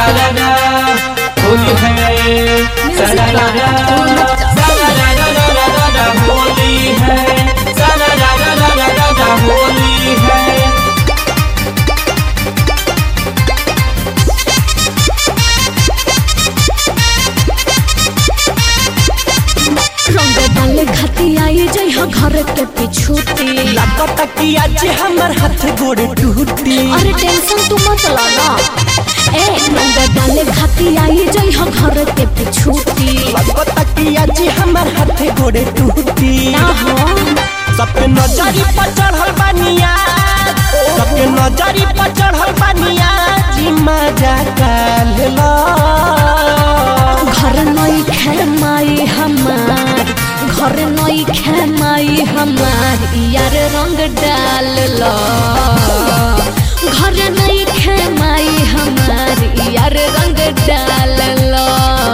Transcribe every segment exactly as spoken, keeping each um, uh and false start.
सरारा होली है सरारा सरारा होली है सरारा होली है। रंग डाले खाती आई जई हो घर के पिछूती लगता कि आज हमर हाथ गोड़ टूटी। अरे टेंशन तू मत ला ना ए रंग डाले खाती आई जई हो घर के पिछूती लगता कि आज हमर हाथ गोड़ टूटी। ना हो सबके नजरी पर चढ़ल बानिया सबके नजरी पर चढ़ल बानिया जी मजा कर लो। घर नई खे माई हमार घर नई खे माई हमार यार रंग डाल लो। घर नई खे माई हमार यार रंग डाल लो।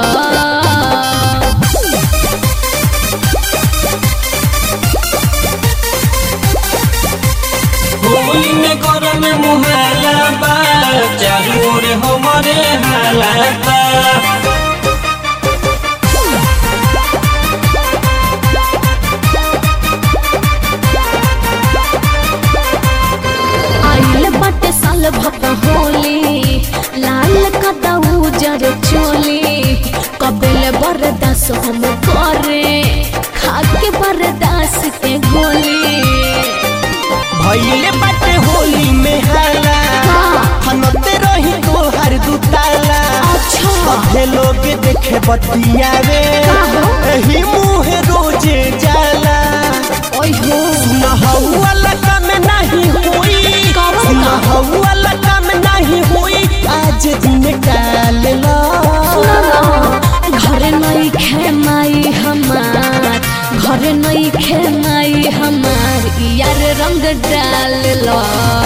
होली में गरम मुहाला बा चारू ओर हमारे हाला बा। आइल बाटे साल भप होली लाल कदा उजर चोली कबिल बरदास हम करे खाके बरदास के गोली। भइले बाटे होली में हाला हनते रही तोहर दुताला। अच्छा सभे लोग देखे बतियावे एही मुँह रोजे जाला। ओइ हो सुनहु वाला काम नहीं हुई सुनहु वाला काम नहीं हुई आज दिन डाल लो। घर नई खे माई हमार घर नई खे माई हमार यार रंग डाल लो।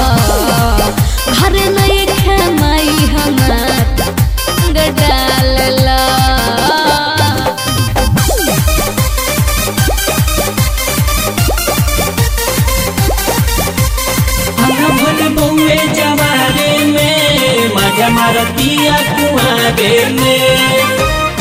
घर नई खे माई हमार रंग डाल लो। भल बउए जवारे में मजा मारतिया कुआरे में।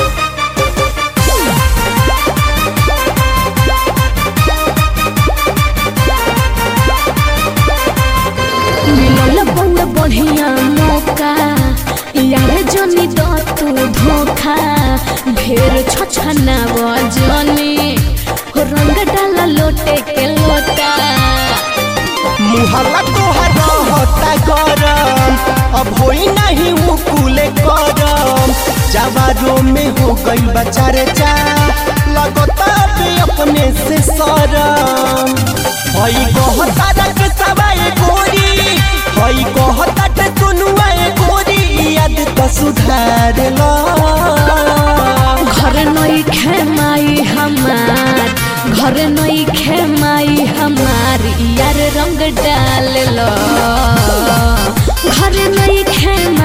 मिलल बउए बढ़िया मौका यार जनी दो तू धोखा ढेर छछना बजनी रंग डाला लोटे के लोटा। मुहल्ला तोहर रहता गरम अब होई नहीं वो कुले करम। जवारों में हो गई बचारे चा लगता भी अपने से शरम। हई कहता रख सवाए गोरी हई कहता ते सुनुआए गोरी याद तो सुधार लो। घर नई खे माई हमार घर नई खे माई हमार यार रंग डाल लो। घर नई खे